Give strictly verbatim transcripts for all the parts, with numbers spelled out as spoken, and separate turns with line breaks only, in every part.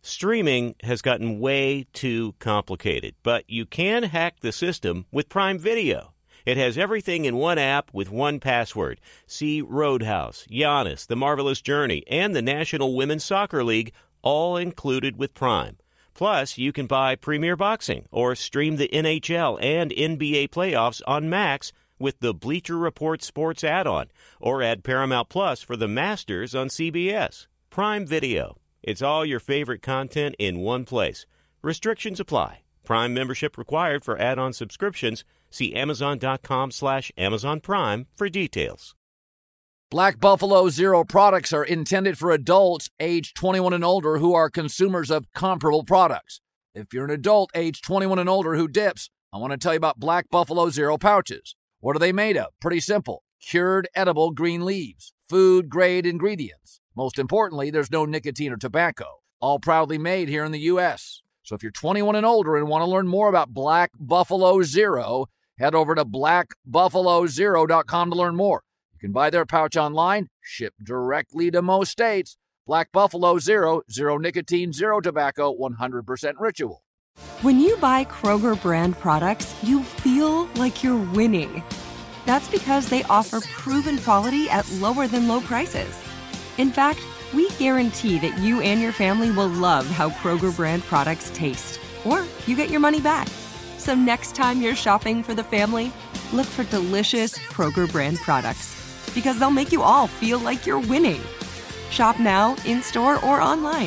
Streaming has gotten way too complicated, but you can hack the system with Prime Video. It has everything in one app with one password. See Roadhouse, Giannis, The Marvelous Journey, and the National Women's Soccer League, all included with Prime. Plus, you can buy Premier Boxing or stream the N H L and N B A playoffs on Max with the Bleacher Report Sports add-on, or add Paramount Plus for the Masters on C B S. Prime Video. It's all your favorite content in one place. Restrictions apply. Prime membership required for add-on subscriptions. See Amazon.com slash Amazon Prime for details.
Black Buffalo Zero products are intended for adults age twenty-one and older who are consumers of comparable products. If you're an adult age twenty-one and older who dips, I want to tell you about Black Buffalo Zero pouches. What are they made of? Pretty simple. Cured edible green leaves. Food-grade ingredients. Most importantly, there's no nicotine or tobacco. All proudly made here in the U S So if you're twenty-one and older and want to learn more about Black Buffalo Zero, head over to black buffalo zero dot com to learn more. You can buy their pouch online, shipped directly to most states. Black Buffalo Zero, zero nicotine, zero tobacco, one hundred percent ritual.
When you buy Kroger brand products, you feel like you're winning. That's because they offer proven quality at lower than low prices. In fact, we guarantee that you and your family will love how Kroger brand products taste, or you get your money back. So next time you're shopping for the family, look for delicious Kroger brand products, because they'll make you all feel like you're winning. Shop now, in-store, or online.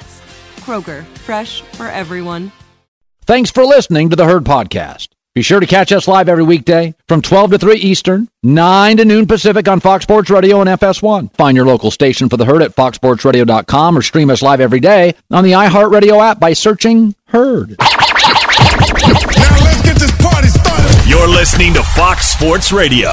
Kroger, fresh for everyone.
Thanks for listening to the Herd Podcast. Be sure to catch us live every weekday from twelve to three Eastern, nine to noon Pacific on Fox Sports Radio and F S one. Find your local station for the Herd at fox sports radio dot com or stream us live every day on the iHeartRadio app by searching Herd.
Now let's get this party started.
You're listening to Fox Sports Radio.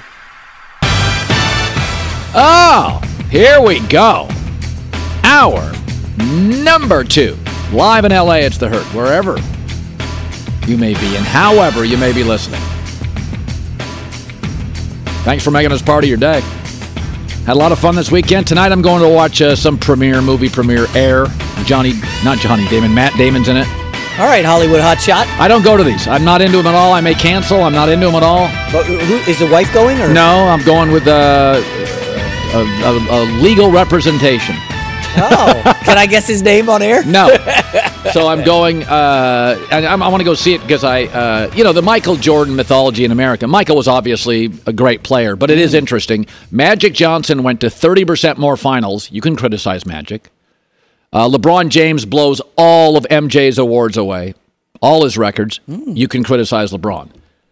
Oh, here we go. Hour number two. Live in L A, it's the Herd, wherever you may be and however you may be listening. Thanks for making us part of your day. Had a lot of fun this weekend. Tonight I'm going to watch uh, some premiere, movie premiere, Air. Johnny, not Johnny Damon, Matt Damon's in it.
All right, Hollywood hotshot.
I don't go to these. I'm not into them at all. I may cancel. I'm not into them at all.
But who, is the wife going? Or?
No, I'm going with uh, a, a, a legal representation.
Oh, can I guess his name on air?
No. So I'm going, uh, and I'm, I want to go see it because I, uh, you know, the Michael Jordan mythology in America. Michael was obviously a great player, but it is interesting. Magic Johnson went to thirty percent more finals. You can criticize Magic. Uh, LeBron James blows all of M J's awards away, all his records. Mm. You can criticize LeBron.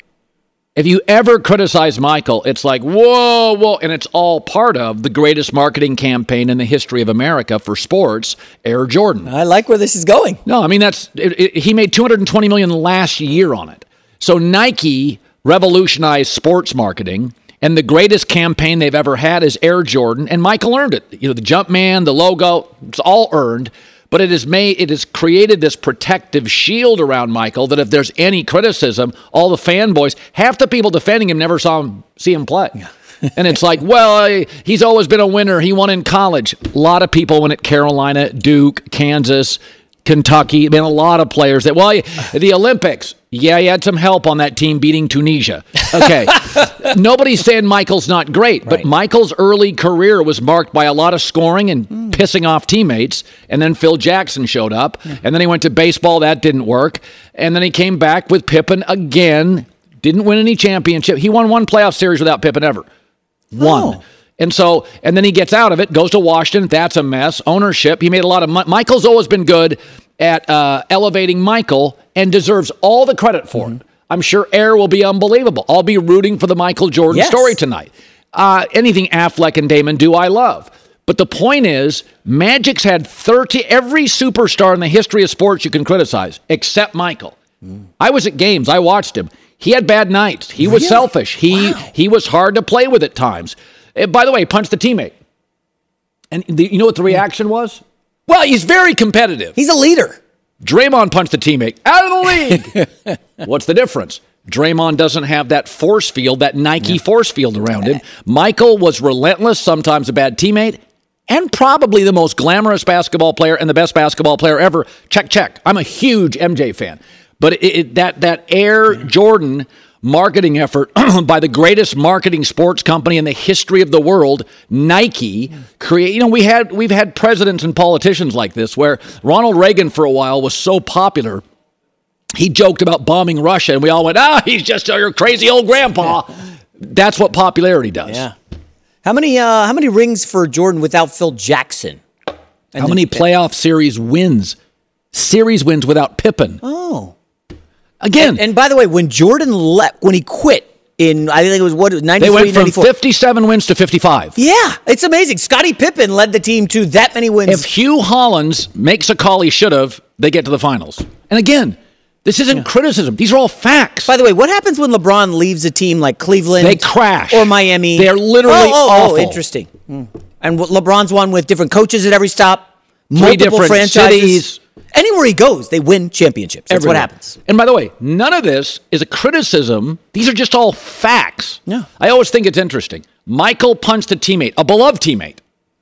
If you ever criticize Michael, it's like, whoa, whoa, and it's all part of the greatest marketing campaign in the history of America for sports, Air Jordan.
I like where this is going.
No, I mean, that's it, it, he made two hundred twenty million dollars last year on it. So Nike revolutionized sports marketing, and the greatest campaign they've ever had is Air Jordan, and Michael earned it. You know, the Jumpman, the logo, it's all earned. But it has made, it has created this protective shield around Michael that if there's any criticism, all the fanboys, half the people defending him never saw him see him play. Yeah. And it's like, well, he's always been a winner. He won in college. A lot of people win at Carolina, Duke, Kansas, Kentucky. I mean, a lot of players that, well, the Olympics. Yeah, he had some help on that team beating Tunisia. Okay. Nobody's saying Michael's not great, but right. Michael's early career was marked by a lot of scoring and mm. pissing off teammates, and then Phil Jackson showed up, yeah. and then he went to baseball. That didn't work, and then he came back with Pippen again, didn't win any championship. He won one playoff series without Pippen ever. One. Oh. And so, and then he gets out of it, goes to Washington. That's a mess. Ownership. He made a lot of money. Michael's always been good at uh, elevating Michael and deserves all the credit for mm-hmm. it. I'm sure Air will be unbelievable. I'll be rooting for the Michael Jordan yes. story tonight. Uh, anything Affleck and Damon do, I love. But the point is, Magic's had thirty, every superstar in the history of sports you can criticize, except Michael. Mm. I was at games. I watched him. He had bad nights. He was really? selfish. He wow. he was hard to play with at times. And by the way, he punched the teammate. And the, you know what the reaction was? Well, he's very competitive.
He's a leader.
Draymond punched the teammate out of the league. What's the difference? Draymond doesn't have that force field, that Nike yeah. force field around him. Michael was relentless, sometimes a bad teammate, and probably the most glamorous basketball player and the best basketball player ever. Check, check. I'm a huge M J fan. But it, it, that, that Air Jordan marketing effort by the greatest marketing sports company in the history of the world, Nike, create. You know, we had we've had presidents and politicians like this, where Ronald Reagan for a while was so popular, he joked about bombing Russia, and we all went, "Ah, he's just your crazy old grandpa." That's what popularity does.
Yeah. How many uh, how many rings for Jordan without Phil Jackson? And
how many playoff series wins? Series wins without Pippen.
Oh.
Again,
and, and by the way, when Jordan left, when he quit in, I think it was what ninety-three,
they went from
ninety-four.
fifty-seven wins to fifty-five.
Yeah, it's amazing. Scottie Pippen led the team to that many wins.
If Hugh Hollins makes a call he should have, they get to the finals. And again, this isn't yeah. criticism; these are all facts.
By the way, what happens when LeBron leaves a team like Cleveland?
They crash,
or Miami.
They're literally
oh, oh,
awful.
Oh, interesting. Mm. And LeBron's won with different coaches at every stop,
Three
multiple
different
franchises.
cities.
Anywhere he goes, they win championships. That's
Everywhere.
what happens.
And by the way, none of this is a criticism. These are just all facts.
Yeah.
I always think it's interesting. Michael punched a teammate, a beloved teammate.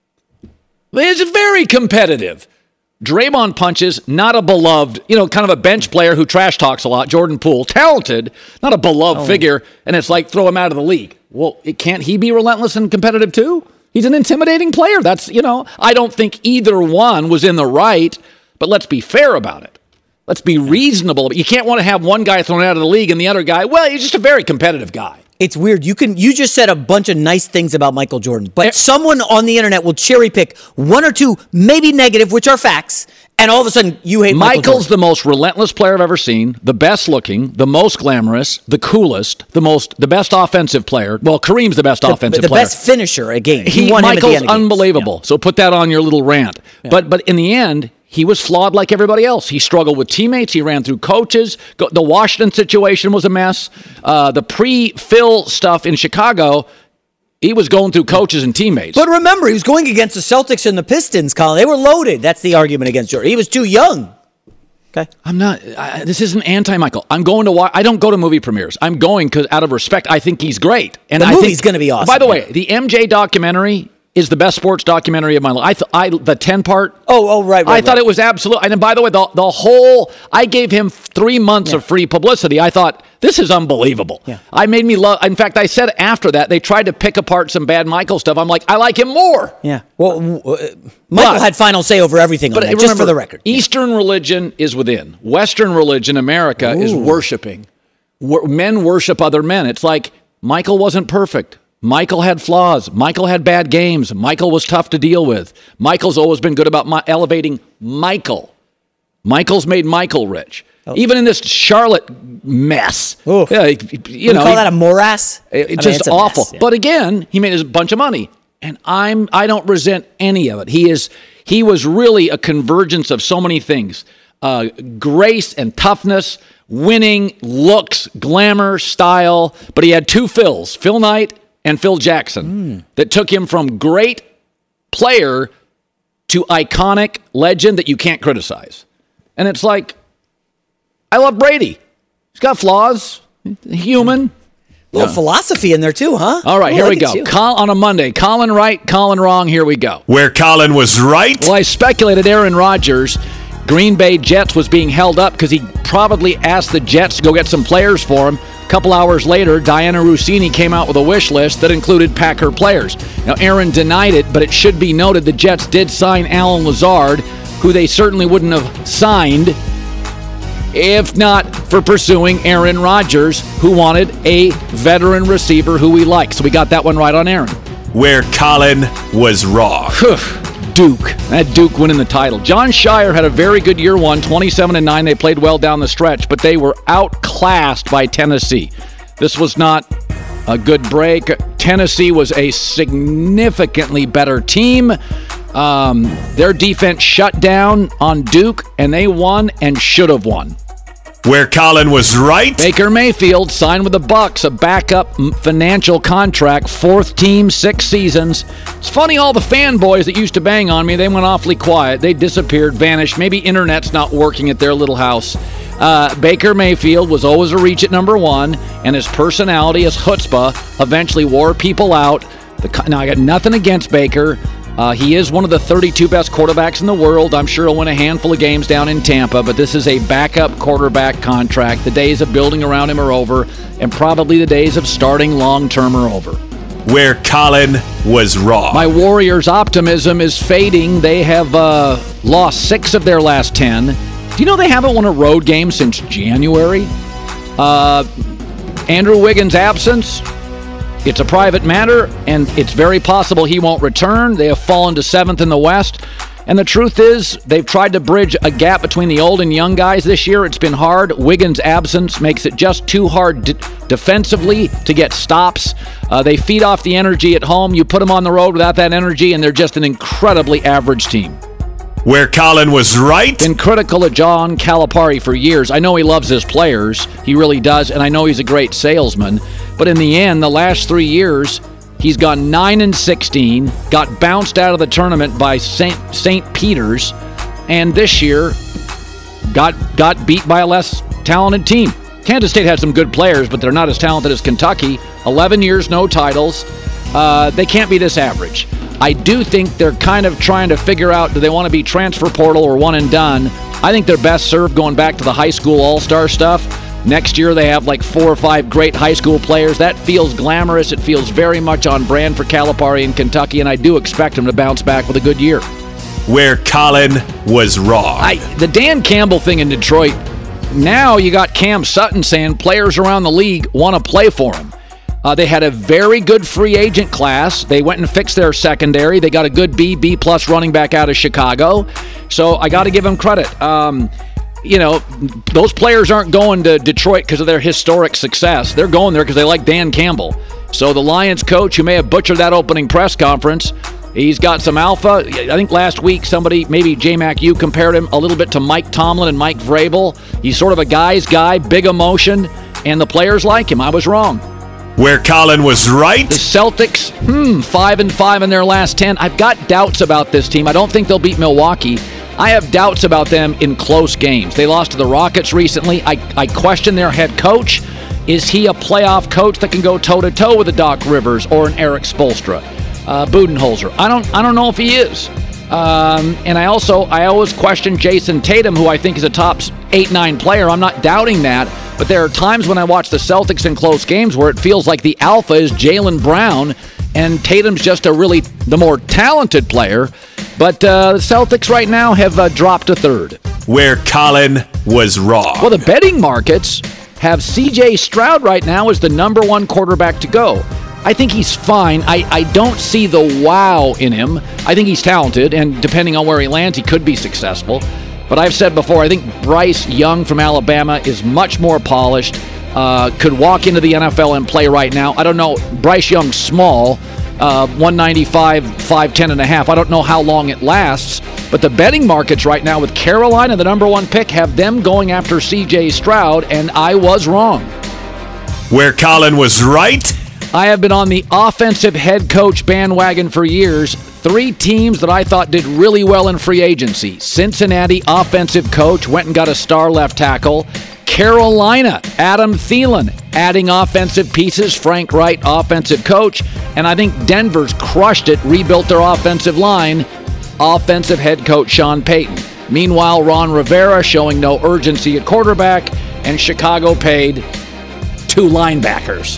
It's very competitive. Draymond punches, not a beloved, you know, kind of a bench player who trash talks a lot. Jordan Poole, talented, not a beloved oh. figure. And it's like, throw him out of the league. Well, it, can't he be relentless and competitive too? He's an intimidating player. That's, you know, I don't think either one was in the right. But let's be fair about it. Let's be reasonable. You can't want to have one guy thrown out of the league and the other guy, well, he's just a very competitive guy.
It's weird. You can you just said a bunch of nice things about Michael Jordan, but someone on the internet will cherry pick one or two, maybe negative, which are facts, and all of a sudden you hate Michael
Michael's
Jordan.
The most relentless player I've ever seen, the best looking, the most glamorous, the coolest, the most, the best offensive player. Well, Kareem's the best
the,
offensive
the
player.
The best finisher at games.
He,
won
Michael's
him at the end of
unbelievable.
Yeah.
So put that on your little rant.
Yeah.
But but in the end, he was flawed like everybody else. He struggled with teammates. He ran through coaches. The Washington situation was a mess. Uh, the pre-Phil stuff in Chicago, he was going through coaches and teammates.
But remember, he was going against the Celtics and the Pistons, Colin. They were loaded. That's the argument against Jordan. He was too young. Okay.
I'm not, I, this isn't anti-Michael. I'm going to watch, I don't go to movie premieres. I'm going because out of respect, I think he's great. And
the
I
movie's going to be awesome.
By the way, the M J documentary is the best sports documentary of my life. I, th- I the ten part.
Oh, oh, right, right.
I
right.
thought it was absolute. And by the way, the the whole. I gave him three months
yeah.
of free publicity. I thought this is unbelievable.
Yeah.
I made me love. In fact, I said after that they tried to pick apart some bad Michael stuff. I'm like, I like him more.
Yeah. Well, uh, Michael
but,
had final say over everything. On that,
remember,
just for the record.
Eastern yeah. religion is within. Western religion, America,
Ooh.
is worshiping. Wor- men worship other men. It's like Michael wasn't perfect. Michael had flaws. Michael had bad games. Michael was tough to deal with. Michael's always been good about my elevating Michael. Michael's made Michael rich. Oh. Even in this Charlotte mess.
Oof.
Yeah, you
Can
know,
we call that a morass?
It's
I mean,
just
it's
awful.
Mess, yeah.
But again, he made a bunch of money. And I'm I don't resent any of it. He is he was really a convergence of so many things. Uh, grace and toughness, winning, looks, glamour, style. But he had two Phils, Phil Knight and Phil Jackson, mm. that took him from great player to iconic legend that you can't criticize. And it's like, I love Brady. He's got flaws, human.
A little
yeah.
philosophy in there too, huh?
All right,
oh,
here we go. Col- on a Monday, Colin right, Colin wrong, here we go.
Where Colin was right.
Well, I speculated Aaron Rodgers, Green Bay Jets was being held up because he probably asked the Jets to go get some players for him. A couple hours later, Diana Rossini came out with a wish list that included Packer players. Now, Aaron denied it, but it should be noted the Jets did sign Alan Lazard, who they certainly wouldn't have signed if not for pursuing Aaron Rodgers, who wanted a veteran receiver who we like. So we got that one right on Aaron.
Where Colin was wrong.
Duke. That Duke winning the title. John Shire had a very good year one, twenty-seven and nine. They played well down the stretch, but they were outclassed by Tennessee. This was not a good break. Tennessee was a significantly better team. Um, their defense shut down on Duke, and they won and should have won.
Where Colin was right.
Baker Mayfield signed with the Bucs, a backup financial contract, fourth team, six seasons. It's funny, all the fanboys that used to bang on me, they went awfully quiet. They disappeared, vanished. Maybe internet's not working at their little house. Uh, Baker Mayfield was always a reach at number one, and his personality, his chutzpah, eventually wore people out. The, now, I got nothing against Baker. Uh, he is one of the thirty-two best quarterbacks in the world. I'm sure he'll win a handful of games down in Tampa, but this is a backup quarterback contract. The days of building around him are over, and probably the days of starting long-term are over.
Where Colin was wrong.
My Warriors' optimism is fading. They have uh, lost six of their last ten. Do you know they haven't won a road game since January? Uh, Andrew Wiggins' absence, it's a private matter, and it's very possible he won't return. They have fallen to seventh in the West. And the truth is, they've tried to bridge a gap between the old and young guys this year. It's been hard. Wiggins' absence makes it just too hard d- defensively to get stops. Uh, they feed off the energy at home. You put them on the road without that energy, and they're just an incredibly average team.
Where Colin was right.
Been critical of John Calipari for years. I know he loves his players. He really does, and I know he's a great salesman. But in the end, the last three years, he's gone nine and sixteen, got bounced out of the tournament by Saint Saint Peter's, and this year got got beat by a less talented team. Kansas State had some good players, but they're not as talented as Kentucky. eleven years, no titles. Uh, they can't be this average. I do think they're kind of trying to figure out, do they want to be transfer portal or one and done? I think they're best served going back to the high school all-star stuff. Next year, they have like four or five great high school players. That feels glamorous. It feels very much on brand for Calipari in Kentucky, and I do expect him to bounce back with a good year.
Where Colin was wrong.
I, the Dan Campbell thing in Detroit, now you got Cam Sutton saying players around the league want to play for him. Uh, they had a very good free agent class. They went and fixed their secondary. They got a good B, B-plus running back out of Chicago. So I got to give them credit. Um, you know, those players aren't going to Detroit because of their historic success. They're going there because they like Dan Campbell. So the Lions coach, who may have butchered that opening press conference, he's got some alpha. I think last week somebody, maybe J-Mac, you compared him a little bit to Mike Tomlin and Mike Vrabel. He's sort of a guy's guy, big emotion, and the players like him. I was wrong.
Where Colin was right.
The Celtics, hmm, five and five in their last ten. I've got doubts about this team. I don't think they'll beat Milwaukee. I have doubts about them in close games. They lost to the Rockets recently. I, I question their head coach. Is he a playoff coach that can go toe-to-toe with a Doc Rivers or an Eric Spoelstra? Uh, Budenholzer. I don't I don't know if he is. Um, and I also, I always question Jason Tatum, who I think is a top eight nine player. I'm not doubting that. But there are times when I watch the Celtics in close games where it feels like the alpha is Jaylen Brown, and Tatum's just a really the more talented player. But uh, the Celtics right now have uh, dropped a third.
Where Colin was wrong.
Well, the betting markets have C J Stroud right now as the number one quarterback to go. I think he's fine. I, I don't see the wow in him. I think he's talented, and depending on where he lands, he could be successful. But I've said before, I think Bryce Young from Alabama is much more polished, uh, could walk into the N F L and play right now. I don't know. Bryce Young's small, uh, one ninety-five, five ten and a half. I don't know how long it lasts. But the betting markets right now with Carolina, the number one pick, have them going after C J Stroud, and I was wrong.
Where Colin was right.
I have been on the offensive head coach bandwagon for years. Three teams that I thought did really well in free agency. Cincinnati, offensive coach, went and got a star left tackle. Carolina, Adam Thielen, adding offensive pieces. Frank Wright, offensive coach. And I think Denver's crushed it, rebuilt their offensive line. Offensive head coach Sean Payton. Meanwhile, Ron Rivera showing no urgency at quarterback, and Chicago paid two linebackers.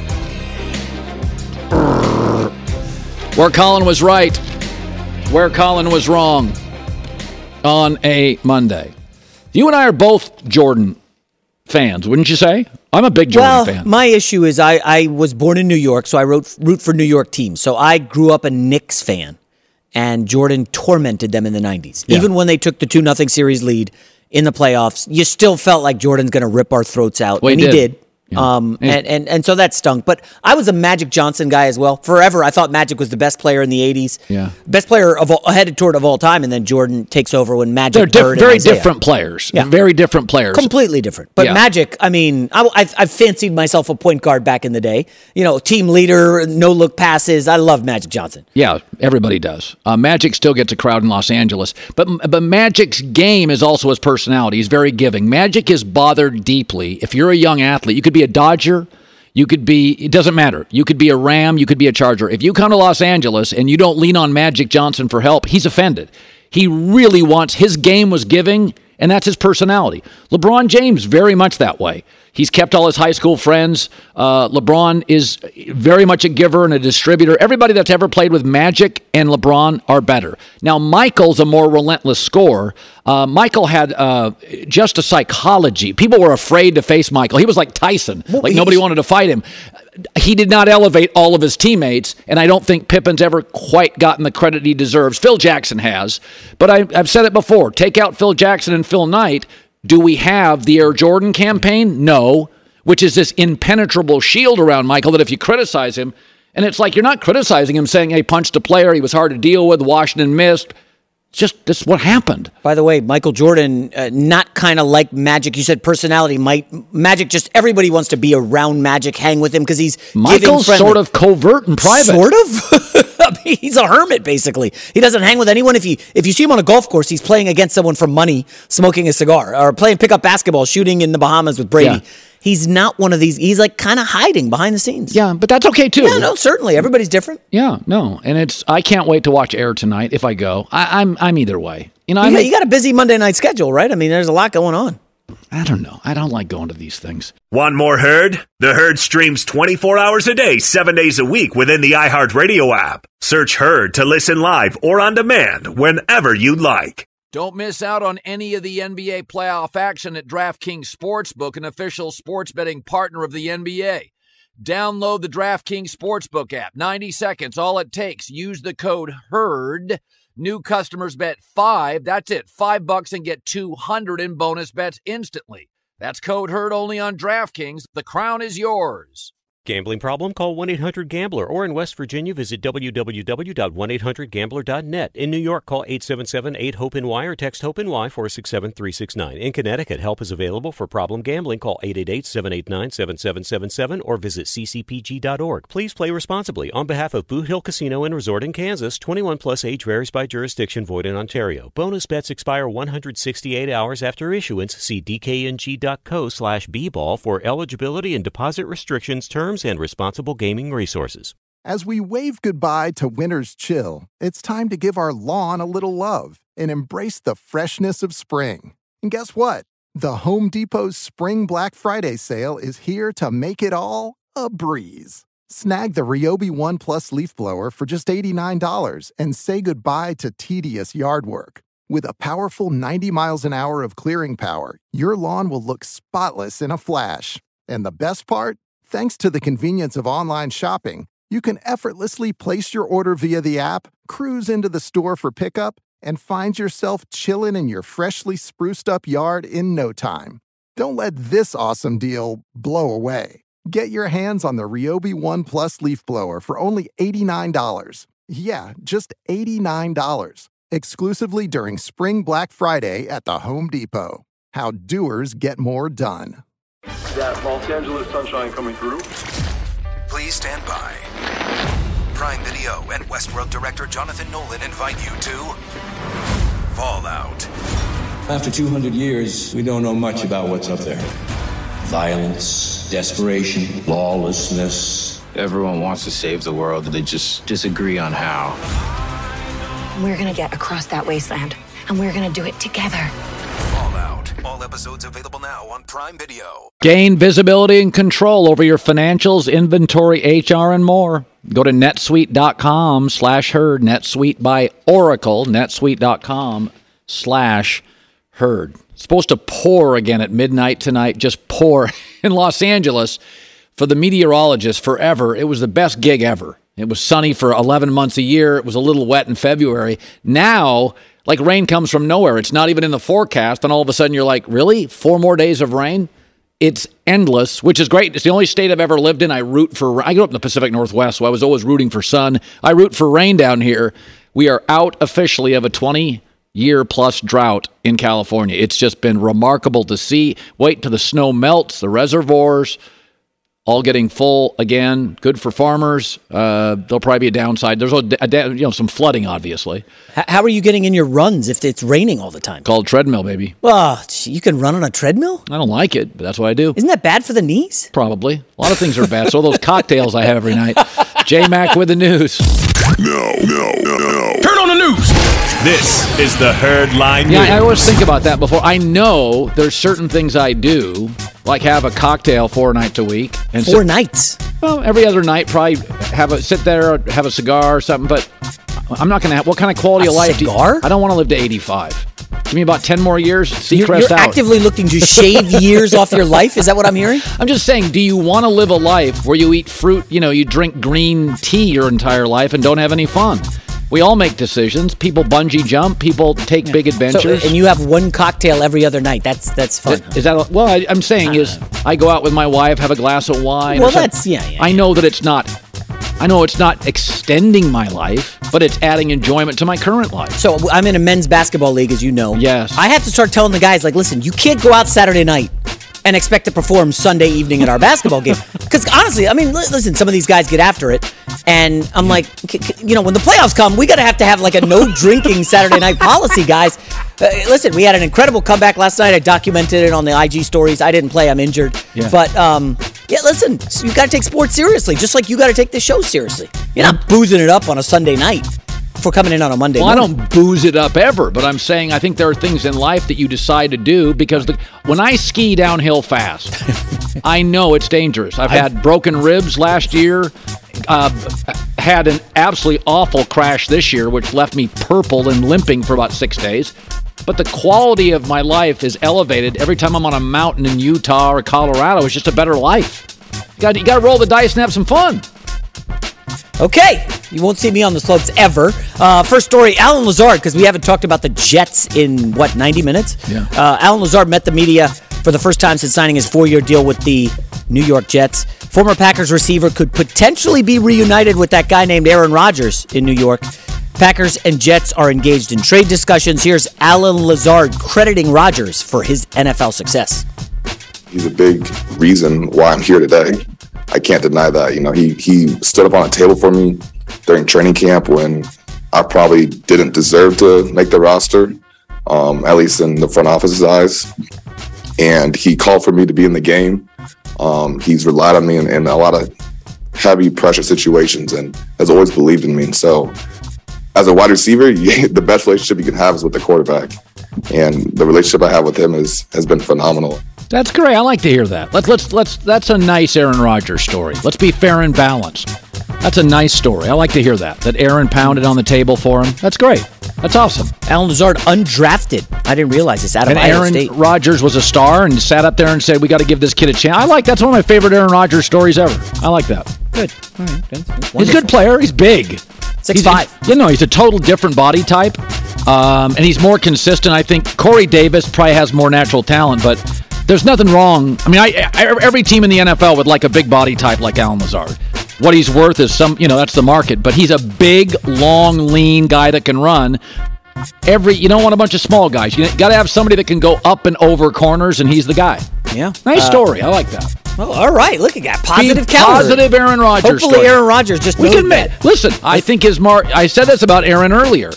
Where Colin was right, where Colin was wrong on a Monday. You and I are both Jordan fans, wouldn't you say? I'm a big Jordan
well,
fan.
My issue is I, I was born in New York, so I wrote, root for New York teams. So I grew up a Knicks fan, and Jordan tormented them in the nineties. Yeah. Even when they took the two nothing series lead in the playoffs, you still felt like Jordan's going to rip our throats out, well, and he did. did. Yeah. Um, and, and, and so that stunk. But I was a Magic Johnson guy as well. Forever, I thought Magic was the best player in the eighties.
Yeah.
Best player of all, headed toward of all time, and then Jordan takes over when Magic
They're diff-
Bird
very
and Isaiah.
different players.
Yeah.
Very different players.
Completely different. But
yeah.
Magic, I mean, I, I've, I've fancied myself a point guard back in the day. You know, team leader, no-look passes. I love Magic Johnson.
Yeah, everybody does. Uh, Magic still gets a crowd in Los Angeles. But, but Magic's game is also his personality. He's very giving. Magic is bothered deeply. If you're a young athlete, you could be a Dodger, You could be, it doesn't matter. You could be a Ram, you could be a Charger. If you come to Los Angeles and you don't lean on Magic Johnson for help, he's offended. He really wants, his game was giving, and that's his personality. LeBron James, very much that way. He's kept all his high school friends. Uh, LeBron is very much a giver and a distributor. Everybody that's ever played with Magic and LeBron are better. Now, Michael's a more relentless scorer. Uh, Michael had uh, just a psychology. People were afraid to face Michael. He was like Tyson.
Well,
like nobody wanted to fight him. He did not elevate all of his teammates, and I don't think Pippen's ever quite gotten the credit he deserves. Phil Jackson has. But I, I've said it before. Take out Phil Jackson and Phil Knight. Do we have the Air Jordan campaign? No, which is this impenetrable shield around Michael that if you criticize him, and it's like you're not criticizing him saying, hey, punched a player, he was hard to deal with, Washington missed. It's just, this is what happened.
By the way, Michael Jordan, uh, not kind of like Magic. You said personality. Mike, Magic, just everybody wants to be around Magic, hang with him because he's
Michael's
giving
sort of covert and private.
Sort of? I mean, he's a hermit, basically. He doesn't hang with anyone. If you if you see him on a golf course, he's playing against someone for money, smoking a cigar, or playing pickup basketball, shooting in the Bahamas with Brady. Yeah. He's not one of these. He's like kind of hiding behind the scenes.
Yeah, but that's okay too.
Yeah, no, certainly. Everybody's different.
Yeah, no, and it's. I can't wait to watch Air tonight if I go. I, I'm I'm either way. You know,
yeah,
I mean,
you got a busy Monday night schedule, right? I mean, there's a lot going on.
I don't know. I don't like going to these things.
Want more Herd? The Herd streams twenty-four hours a day, seven days a week within the iHeartRadio app. Search Herd to listen live or on demand whenever you like.
Don't miss out on any of the N B A playoff action at DraftKings Sportsbook, an official sports betting partner of the N B A. Download the DraftKings Sportsbook app. ninety seconds, all it takes. Use the code HERD. New customers bet five. That's it. Five bucks and get two hundred in bonus bets instantly. That's code HERD only on DraftKings. The crown is yours.
Gambling problem? Call one eight hundred gambler, or in West Virginia, visit w w w dot one eight hundred gambler dot net. In New York, call eight seven seven eight hope N Y or text HOPE-NY four six seven three six nine. In Connecticut, help is available for problem gambling. Call eight eight eight seven eight nine seven seven seven seven or visit c c p g dot org. Please play responsibly. On behalf of Boot Hill Casino and Resort in Kansas, twenty-one plus age varies by jurisdiction, void in Ontario. Bonus bets expire one hundred sixty-eight hours after issuance. See d k n g dot co slash b ball for eligibility and deposit restrictions, terms, and responsible gaming resources.
As we wave goodbye to winter's chill, it's time to give our lawn a little love and embrace the freshness of spring. And guess what? The Home Depot's Spring Black Friday sale is here to make it all a breeze. Snag the Ryobi One Plus leaf blower for just eighty-nine dollars and say goodbye to tedious yard work. With a powerful ninety miles an hour of clearing power, your lawn will look spotless in a flash. And the best part? Thanks to the convenience of online shopping, you can effortlessly place your order via the app, cruise into the store for pickup, and find yourself chilling in your freshly spruced up yard in no time. Don't let this awesome deal blow away. Get your hands on the Ryobi One Plus leaf blower for only eighty-nine dollars. Yeah, just eighty-nine dollars. Exclusively during Spring Black Friday at the Home Depot. How doers get more done.
That Los Angeles sunshine coming through.
Please stand by. Prime Video and Westworld director Jonathan Nolan invite you to Fallout.
After two hundred years, we don't know much about what's up there. Violence, desperation, lawlessness.
Everyone wants to save the world, they just disagree on how.
We're gonna get across that wasteland, and we're gonna do it together.
Fallout. All episodes available now on Prime Video.
Gain visibility and control over your financials, inventory, H R, and more. Go to netsuite.com slash herd. NetSuite by Oracle. netsuite.com slash herd. It's supposed to pour again at midnight tonight. Just pour in Los Angeles. For the meteorologist, forever, it was the best gig ever. It was sunny for eleven months a year. It was a little wet in February. Now, like rain comes from nowhere. It's not even in the forecast. And all of a sudden you're like, really? Four more days of rain? It's endless, which is great. It's the only state I've ever lived in. I root for, I grew up in the Pacific Northwest, so I was always rooting for sun. I root for rain down here. We are out officially of a twenty-year plus drought in California. It's just been remarkable to see. Wait till the snow melts, the reservoirs. all getting full again. Good for farmers. Uh, there'll probably be a downside. There's a, a, you know some flooding, obviously.
H- how are you getting in your runs if it's raining all the time?
Called treadmill, baby.
Oh, you can run on a treadmill?
I don't like it, but that's what I do.
Isn't that bad for the knees?
Probably. A lot of things are bad. So those cocktails I have every night. J-Mac with the news.
No, no, no, no.
Turn on the news. This is the Herd Line
Yeah,
News.
I always think about that before. I know there's certain things I do, like have a cocktail four nights a week. And
four
sit,
nights?
Well, every other night, probably have a sit there, have a cigar or something. But I'm not going to have. What kind of quality
a
of life?
Cigar?
Do you, I don't want to live to eighty-five. Give me about ten more years. Seacrest
you're, you're
out.
actively looking to shave years off your life? Is that what I'm hearing?
I'm just saying, do you want to live a life where you eat fruit, you know, you drink green tea your entire life and don't have any fun? We all make decisions. People bungee jump. People take yeah. big adventures.
So, and you have one cocktail every other night. That's that's fun.
Is, is that a, well? I, I'm saying is I go out with my wife, have a glass of wine.
Well, that's yeah, yeah.
I know that it's not. I know it's not extending my life, but it's adding enjoyment to my current life.
So I'm in a men's basketball league, as you know.
Yes.
I have to start telling the guys, like, listen, you can't go out Saturday night and expect to perform Sunday evening at our basketball game. Because honestly, I mean, listen, some of these guys get after it. And I'm like, you know, when the playoffs come, we got to have to have like a no drinking Saturday night policy, guys. Uh, listen, we had an incredible comeback last night. I documented it on the I G stories. I didn't play. I'm injured. Yeah. But, um, yeah, listen, you got to take sports seriously, just like you got to take this show seriously. You're not boozing it up on a Sunday night for coming in on a Monday
well,
morning.
I don't booze it up ever, but I'm saying I think there are things in life that you decide to do because the, when I ski downhill fast, I know it's dangerous. I've had broken ribs last year, uh, had an absolutely awful crash this year, which left me purple and limping for about six days. But the quality of my life is elevated every time I'm on a mountain in Utah or Colorado. It's just a better life. You got you got to roll the dice and have some fun.
Okay, you won't see me on the slopes ever. Uh, first story, Allen Lazard, because we haven't talked about the Jets in, what, ninety minutes?
Yeah.
Uh, Allen Lazard met the media for the first time since signing his four-year deal with the New York Jets. Former Packers receiver could potentially be reunited with that guy named Aaron Rodgers in New York. Packers and Jets are engaged in trade discussions. Here's Allen Lazard crediting Rodgers for his N F L success.
He's a big reason why I'm here today. I can't deny that. You know, he he stood up on a table for me during training camp when I probably didn't deserve to make the roster, um, at least in the front office's eyes. And he called for me to be in the game. Um, he's relied on me in, in a lot of heavy pressure situations and has always believed in me. And so as a wide receiver, you, the best relationship you can have is with the quarterback. And the relationship I have with him is has been phenomenal.
That's great. I like to hear that. Let's let's let's. That's a nice Aaron Rodgers story. Let's be fair and balanced. That's a nice story. I like to hear that. That Aaron pounded on the table for him. That's great. That's awesome.
Allen Lazard undrafted. I didn't realize this. Out of
and
Iowa
Aaron
State.
Rodgers was a star and sat up there and said, "We got to give this kid a chance." I like that's one of my favorite Aaron Rodgers stories ever. I like that.
Good. All right. That's, that's
he's a good player. He's big.
Six five.
You know, he's a total different body type, um, and he's more consistent. I think Corey Davis probably has more natural talent, but there's nothing wrong. I mean, I, I, every team in the N F L would like a big body type like Allen Lazard. What he's worth is some, you know, that's the market. But he's a big, long, lean guy that can run. Every you don't want a bunch of small guys. You got to have somebody that can go up and over corners, and he's the guy.
Yeah,
nice
uh,
story. I like that.
Well, all right. Look at that positive
Be
calendar.
Positive Aaron Rodgers.
Hopefully,
story.
Aaron Rodgers just
we
knows
can
that.
Listen, I think his mark. I said this about Aaron earlier.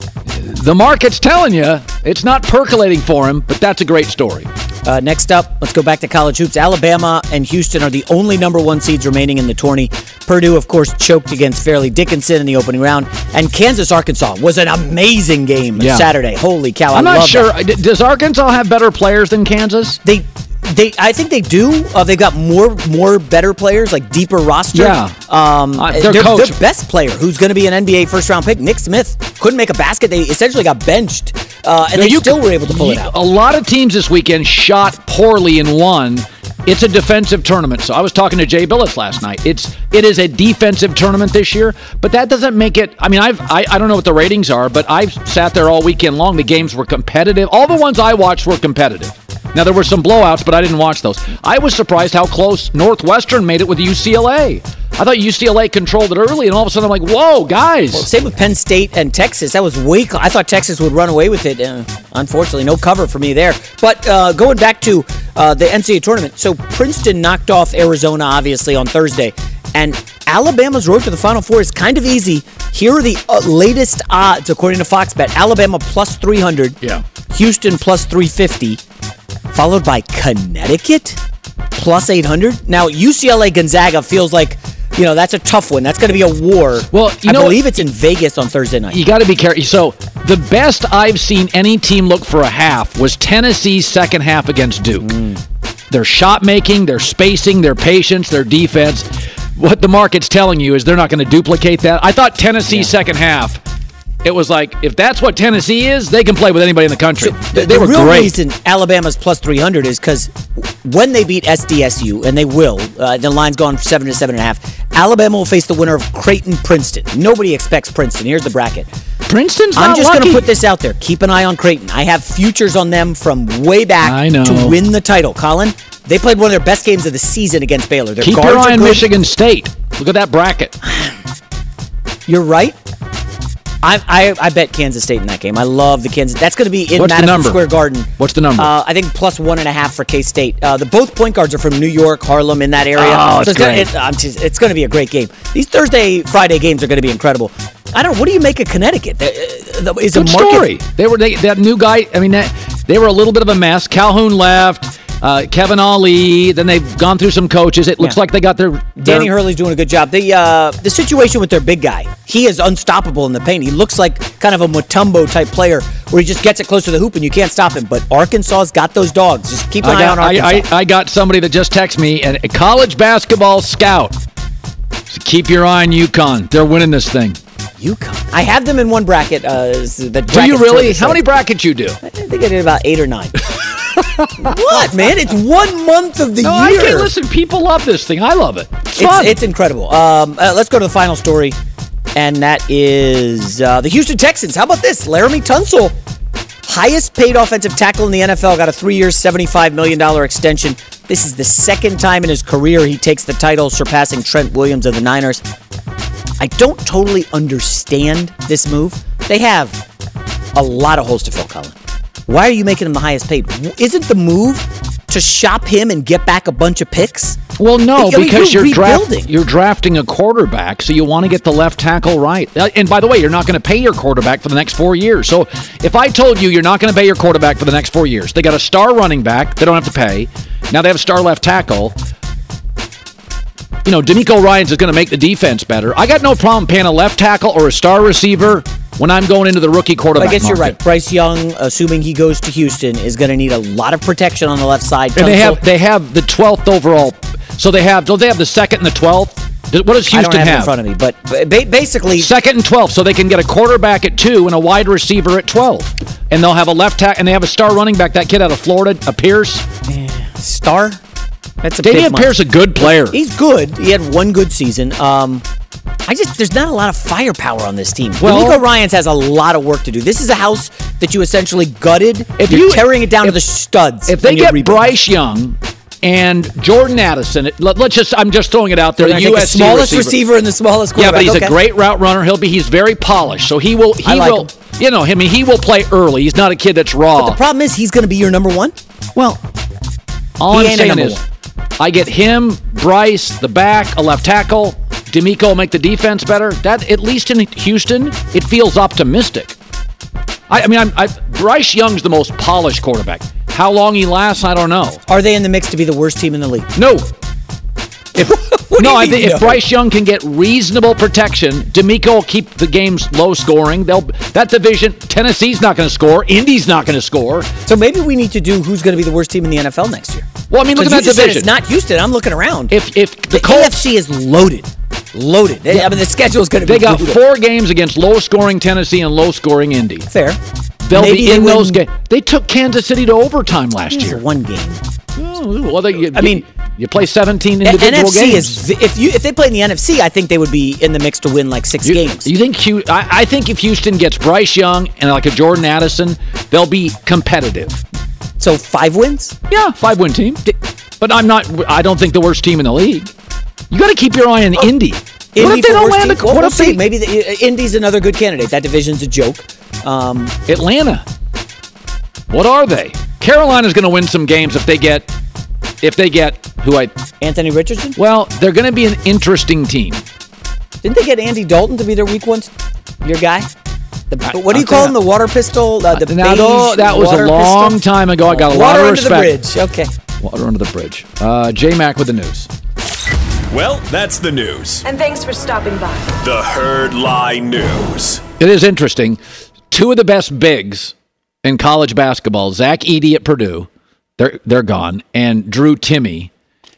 The market's telling you it's not percolating for him, but that's a great story.
Uh, next up, let's go back to college hoops. Alabama and Houston are the only number one seeds remaining in the tourney. Purdue, of course, choked against Fairleigh Dickinson in the opening round. And Kansas, Arkansas was an amazing game yeah. Saturday. Holy cow,
I'm
I
not
love
sure.
that.
Does Arkansas have better players than Kansas?
They... They, I think they do. Uh, they've got more, more better players, like deeper roster.
Yeah,
um,
uh,
their,
their,
their best player, who's going to be an N B A first round pick, Nick Smith, couldn't make a basket. They essentially got benched, uh, and
no,
they
you,
still were able to pull
you,
it out.
A lot of teams this weekend shot poorly and won. It's a defensive tournament. So I was talking to Jay Billis last night. It's it is a defensive tournament this year, but that doesn't make it. I mean, I've I, I don't know what the ratings are, but I've sat there all weekend long. The games were competitive. All the ones I watched were competitive. Now, there were some blowouts, but I didn't watch those. I was surprised how close Northwestern made it with U C L A. I thought U C L A controlled it early, and all of a sudden I'm like, whoa, guys.
Well, same with Penn State and Texas. That was way cl- I thought Texas would run away with it. Uh, unfortunately, no cover for me there. But uh, going back to uh, the N C double A tournament. So Princeton knocked off Arizona, obviously, on Thursday. And Alabama's road to the Final Four is kind of easy. Here are the uh, latest odds, according to Fox Bet. Alabama plus three hundred.
Yeah.
Houston plus three fifty. Followed by Connecticut plus eight hundred. Now, U C L A Gonzaga feels like, you know, that's a tough one. That's going to be a war.
Well, you
I
know,
believe it's in Vegas on Thursday night.
You got to be careful. So the best I've seen any team look for a half was Tennessee's second half against Duke. Mm. Their shot making, their spacing, their patience, their defense. What the market's telling you is they're not going to duplicate that. I thought Tennessee's yeah. second half, it was like, if that's what Tennessee is, they can play with anybody in the country.
So
they,
the,
they
the
were
real
great.
reason Alabama's plus three hundred is because when they beat S D S U, and they will, uh, the line's gone from seven to seven and a half, Alabama will face the winner of Creighton-Princeton. Nobody expects Princeton. Here's the bracket.
Princeton's not
I'm just
lucky.
going to put this out there. Keep an eye on Creighton. I have futures on them from way back
I know.
to win the title. Colin, they played one of their best games of the season against Baylor. Their
Keep
guards
your eye
are
on
good.
Michigan State. Look at that bracket.
You're right. I, I I bet Kansas State in that game. I love the Kansas. That's going to be in
What's the
Madison
number?
Square Garden.
What's the number?
Uh, I think plus one and a half for K-State. Uh, the both point guards are from New York, Harlem, in that area.
Oh,
so
it's
it's gonna,
great.
it, I'm just, it's going to be a great game. These Thursday, Friday games are going to be incredible. I don't. What do you make of Connecticut? Uh, Is
Good
a market,
story. They were they, that new guy. I mean, that, they were a little bit of a mess. Calhoun left. Uh, Kevin Ali. Then they've gone through some coaches. It looks
Yeah.
like they got their, their
Danny Hurley's doing a good job. The uh, the situation with their big guy, he is unstoppable in the paint. He looks like kind of a Mutombo type player where he just gets it close to the hoop and you can't stop him. But Arkansas's got those dogs. Just keep an
I
eye
got,
on Arkansas.
I, I, I got somebody that just texted me, and a college basketball scout. So keep your eye on UConn. They're winning this thing.
UConn. I have them in one bracket. Uh, the
Do you really? How many brackets you do?
I think I did about eight or nine. What, man? It's one month of the
No,
year.
I can't listen. People love this thing. I love it. It's
It's,
fun.
it's incredible. Um, uh, let's go to the final story, and that is uh, the Houston Texans. How about this? Laramie Tunsil, highest paid offensive tackle in the N F L, got a three-year, seventy-five million dollars extension. This is the second time in his career he takes the title, surpassing Trent Williams of the Niners. I don't totally understand this move. They have a lot of holes to fill, Colin. Why are you making him the highest paid? Isn't the move to shop him and get back a bunch of picks?
Well, no,
I mean,
because
you're
you're, draft,
rebuilding.
you're drafting a quarterback, so you want to get the left tackle right. Uh, And by the way, you're not going to pay your quarterback for the next four years. So if I told you you're not going to pay your quarterback for the next four years, they got a star running back they don't have to pay. Now they have a star left tackle. You know, D'Amico Ryans is going to make the defense better. I got no problem paying a left tackle or a star receiver when I'm going into the rookie quarterback
I guess you're
market.
right. Bryce Young, assuming he goes to Houston, is going to need a lot of protection on the left side.
And they
Tunsil-
have they have the twelfth overall. So they have don't they have the second and the twelfth? What does Houston
I don't have,
have?
it in front of me, but ba- basically,
Second and twelfth, so they can get a quarterback at two and a wide receiver at twelve. And they'll have a left tackle, and they have a star running back, that kid out of Florida, a Pierce.
star. That's a
Damian
big money.
Pierce, a good player.
He's good. He had one good season. Um, I just there's not a lot of firepower on this team.
Well-
D'Amico Ryans has a lot of work to do. This is a house that you essentially gutted.
If
You're
you-
tearing it down
if-
to the studs.
If they
and you're
get
rebuilding.
Bryce Young and Jordan Addison, it- let, us just I'm just throwing it out there.
They're
The
gonna take
U S C
the smallest
receiver.
receiver and the smallest
Yeah,
quarterback.
but he's
Okay.
a great route runner. He'll be he's very polished, so he will he
I like
will
him.
you know I mean he will play early. He's not a kid that's raw.
But the problem is he's going to be your number one.
Well, all
He
I'm
ain't a
saying
number
is,
one.
I get him, Bryce, the back, a left tackle. D'Amico will make the defense better. That at least in Houston, it feels optimistic. I, I mean, I'm, I, Bryce Young's the most polished quarterback. How long he lasts, I don't know.
Are they in the mix to be the worst team in the league?
No. If,
What do
no,
you
I
mean
think if
no?
Bryce Young can get reasonable protection, D'Amico will keep the games low scoring. They'll that division. Tennessee's not going to score. Indy's not going to score.
So maybe we need to do who's going to be the worst team in the N F L next year.
Well, I mean, look at
'Cause
that
you just said
division.
It's not Houston. I'm looking around.
If if the,
The
Colts,
A F C is loaded, loaded. They- I mean, the schedule is going to be.
they got
brutal.
four games against low-scoring Tennessee and low-scoring Indy.
Fair.
They'll
Maybe
be
they
in
win-
those games. They took Kansas City to overtime last
It's
year.
one game.
Oh, well, they, you,
I mean,
you play seventeen
N
individual
F C
games.
is if you if they play in the N F C, I think they would be in the mix to win like six
You,
games.
you think Hu- I, I think if Houston gets Bryce Young and like a Jordan Addison, they'll be competitive.
So five wins?
Yeah, five win team. But I'm not. I don't think the worst team in the league. You got to keep your eye on
Oh,
Indy. What
Indy
if they
for
don't
worst
land?
team?
A,
Well,
what
we'll
if
see?
they?
Maybe the, uh, Indy's another good candidate. That division's a joke. Um,
Atlanta. What are they? Carolina's going to win some games if they get if they get who I
Anthony Richardson.
Well, they're going to be an interesting team.
Didn't they get Andy Dalton to be their week one? Your guy. The, what do you
I'll
call him? The water pistol. Uh, the
now,
beige
no, that was a long
pistol?
time ago. I got a
water
lot of
under
respect.
the bridge. Okay.
Water under the bridge. Uh, J-Mac with the news.
Well, that's the news.
And thanks for stopping by.
The Herd Lie News.
It is interesting. Two of the best bigs in college basketball, Zach Edey at Purdue, they're they're gone, and Drew Timme.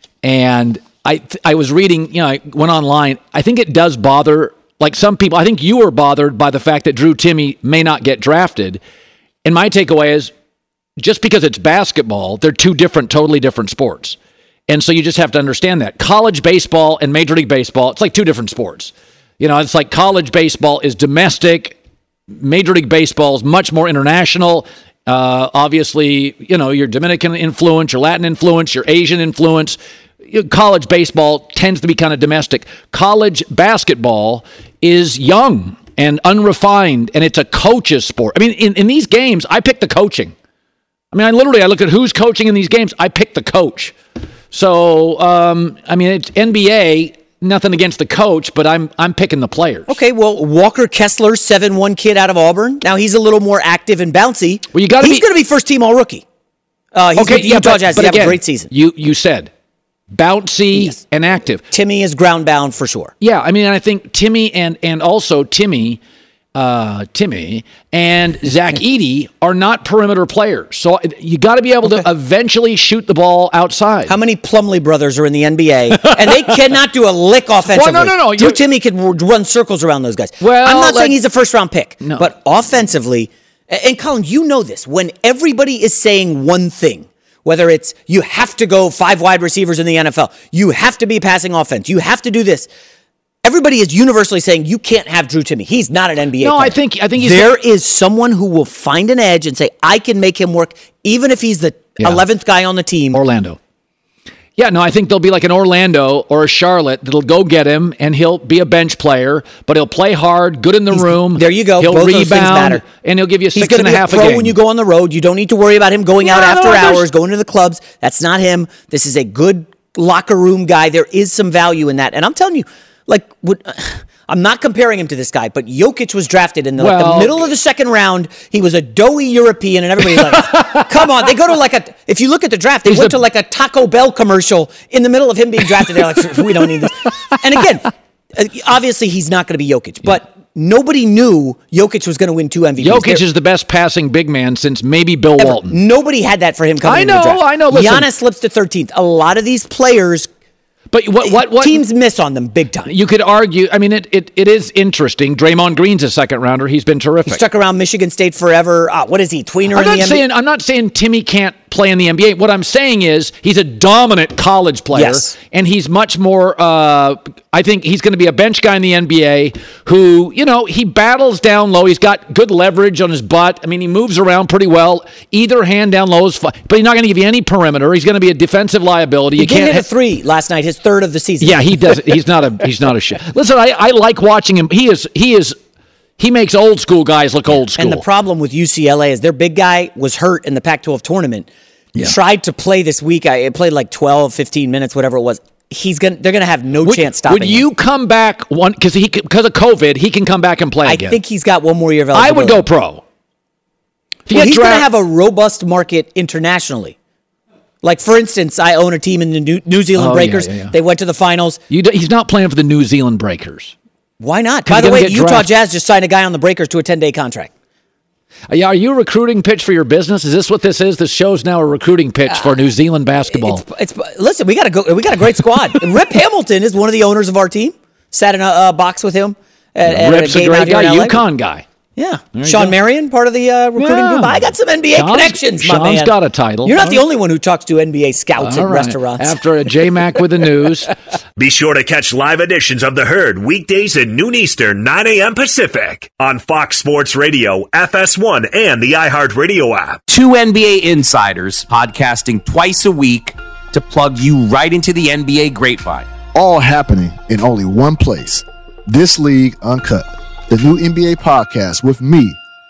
And I I was reading, you know, I went online. I think it does bother, like some people, I think you were bothered by the fact that Drew Timme may not get drafted. And my takeaway is, just because it's basketball, they're two different, totally different sports. And so you just have to understand that. College baseball and Major League Baseball, it's like two different sports. You know, it's like college baseball is domestic. Major League Baseball is much more international. Uh, obviously, you know, your Dominican influence, your Latin influence, your Asian influence. College baseball tends to be kind of domestic. College basketball is young and unrefined, and it's a coach's sport. I mean, in, in these games, I pick the coaching. I mean, I literally, I look at who's coaching in these games. I pick the coach. So, um, I mean, it's N B A, nothing against the coach, but I'm I'm picking the players.
Okay, well, Walker Kessler, seven one kid out of Auburn. Now, he's a little more active and bouncy.
Well, you gotta
he's
be,
going to be first-team All-Rookie. Uh, he's
okay,
with
yeah,
Utah
but,
Jazz.
but
He
again,
have a great season.
You, you said bouncy yes. and active.
Timme is ground-bound for sure.
Yeah, I mean, I think Timme and, and also Timme... Uh, Timme and Zach Edey are not perimeter players. So you got to be able okay. to eventually shoot the ball outside.
How many Plumlee brothers are in the N B A? And they cannot do a lick offensively.
Well, no, no, no.
Drew Timme could run circles around those guys.
Well,
I'm not
like,
saying he's a first-round pick.
No.
But offensively, and Colin, you know this, when everybody is saying one thing, whether it's you have to go five wide receivers in the N F L, you have to be passing offense, you have to do this, everybody is universally saying you can't have Drew Timme. He's not an N B A
no,
player.
I think I think he's
there is someone who will find an edge and say, I can make him work, even if he's the yeah. eleventh guy on the team.
Orlando. Yeah, no, I think there'll be like an Orlando or a Charlotte that'll go get him, and he'll be a bench player, but he'll play hard, good in the
he's,
room.
There you go.
He'll
Both
rebound,
those things matter.
And he'll give you six
he's
and a half a
game. He's going to be a pro
game.
when you go on the road. You don't need to worry about him going
no,
out after
no,
hours, going to the clubs. That's not him. This is a good locker room guy. There is some value in that. And I'm telling you, like, would, uh, I'm not comparing him to this guy, but Jokic was drafted in the, well, like, the middle of the second round. He was a doughy European, and everybody's like, come on. They go to like a, if you look at the draft, they He's went the, to like a Taco Bell commercial in the middle of him being drafted. They're like, we don't need this. And again, obviously he's not going to be Jokic, yeah. but nobody knew Jokic was going to win two M V Ps.
Jokic
They're,
is the best passing big man since maybe Bill
ever.
Walton.
Nobody had that for him coming
I
into
know,
the draft.
I know. Listen.
Giannis slips to thirteenth. A lot of these players,
but what, what, what
teams miss on them big time.
You could argue, I mean, it, it, it is interesting. Draymond Green's a second rounder. He's been terrific.
He stuck around Michigan State forever. Uh, what is he, tweener
I'm
in
not
the
saying,
N B A?
I'm not saying Timme can't play in the N B A. What I'm saying is he's a dominant college player,
yes.
and he's much more, uh, I think he's going to be a bench guy in the N B A who, you know, he battles down low. He's got good leverage on his butt. I mean, he moves around pretty well. Either hand down low is fine, but he's not going to give you any perimeter. He's going to be a defensive liability.
He
you
did
can't
hit
hit
a three last night, his third of the season.
Yeah, he does. He's not a he's not a shit. Listen, I, I like watching him. He is he is he makes old school guys look old school.
And the problem with U C L A is their big guy was hurt in the Pac twelve tournament. Yeah. Tried to play this week. I played like twelve, fifteen minutes, whatever it was. He's gonna they're gonna have no
would,
chance stopping
Would you
him.
come back one because he because of COVID, he can come back and play
I
again.
I think he's got one more year of eligibility.
I would go pro.
Well, he's draft- gonna have a robust market internationally. Like, for instance, I own a team in the New, New Zealand
oh,
Breakers.
Yeah, yeah, yeah.
They went to the finals.
You do, he's not playing for the New Zealand Breakers.
Why not? By the way, Utah
drafted.
Jazz just signed a guy on the Breakers to a ten-day contract.
Uh, yeah, are you a recruiting pitch for your business? Is this what this is? This show's now a recruiting pitch uh, for New Zealand basketball.
It's, it's, listen, we got a go, we got a great squad. Rip Hamilton is one of the owners of our team. Sat in a uh, box with him. At, at
Rip's
a, game
a great
out
guy,
here in
UConn guy.
Yeah. Sean go. Marion, part of the uh, recruiting
yeah.
group. I got some N B A
Sean's,
connections, my
Sean's
man.
Sean's got a title.
You're not
All
the
right.
only one who talks to N B A scouts
All
at
right.
restaurants.
After a J-Mac with the news.
Be sure to catch live editions of The Herd weekdays at noon Eastern, nine a.m. Pacific on Fox Sports Radio, F S one, and the iHeartRadio app.
Two N B A insiders podcasting twice a week to plug you right into the N B A grapevine.
All happening in only one place. This League Uncut, the new N B A podcast with me,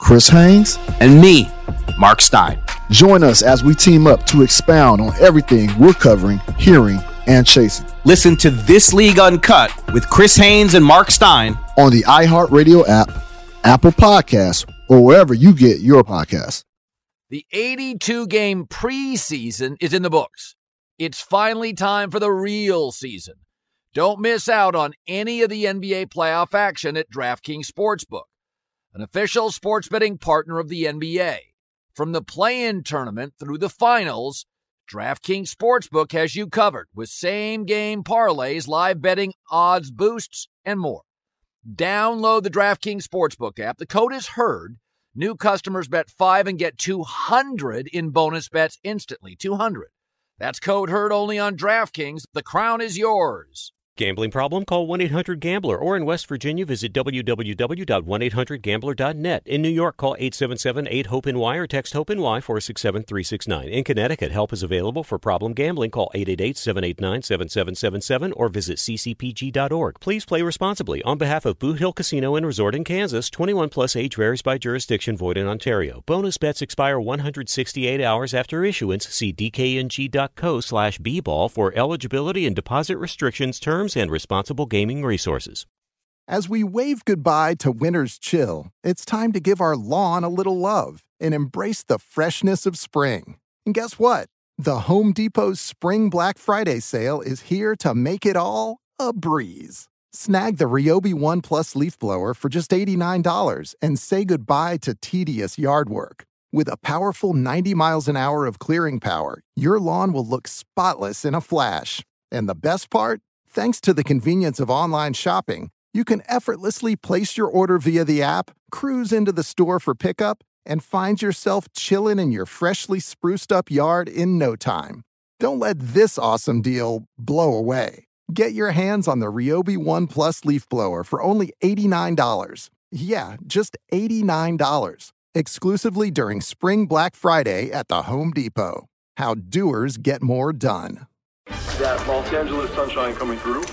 Chris Haynes,
and me, Mark Stein.
Join us as we team up to expound on everything we're covering, hearing, and chasing.
Listen to This League Uncut with Chris Haynes and Mark Stein
on the iHeartRadio app, Apple Podcasts, or wherever you get your podcasts.
The eighty-two game preseason is in the books. It's finally time for the real season. Don't miss out on any of the N B A playoff action at DraftKings Sportsbook, an official sports betting partner of the N B A. From the play-in tournament through the finals, DraftKings Sportsbook has you covered with same-game parlays, live betting, odds boosts, and more. Download the DraftKings Sportsbook app. The code is HEARD. New customers bet five and get two hundred in bonus bets instantly. two hundred. That's code HEARD only on DraftKings. The crown is yours.
Gambling problem? Call one eight hundred gambler, or in West Virginia, visit w w w dot one eight hundred gambler dot net. In New York, call eight seven seven eight hope N Y or text HOPE-NY four six seven three six nine. In Connecticut, help is available for problem gambling. Call eight eight eight seven eight nine seven seven seven seven or visit c c p g dot org. Please play responsibly. On behalf of Boot Hill Casino and Resort in Kansas, twenty-one plus age varies by jurisdiction, void in Ontario. Bonus bets expire one hundred sixty-eight hours after issuance. See d k n g dot co slash b ball for eligibility and deposit restrictions, terms, and responsible gaming resources.
As we wave goodbye to winter's chill, it's time to give our lawn a little love and embrace the freshness of spring. And guess what? The Home Depot's Spring Black Friday sale is here to make it all a breeze. Snag the Ryobi One Plus leaf blower for just eighty-nine dollars and say goodbye to tedious yard work. With a powerful ninety miles an hour of clearing power, your lawn will look spotless in a flash. And the best part? Thanks to the convenience of online shopping, you can effortlessly place your order via the app, cruise into the store for pickup, and find yourself chilling in your freshly spruced up yard in no time. Don't let this awesome deal blow away. Get your hands on the Ryobi One Plus leaf blower for only eighty-nine dollars. Yeah, just eighty-nine dollars. Exclusively during Spring Black Friday at the Home Depot. How doers get more done.
That Los Angeles sunshine coming through.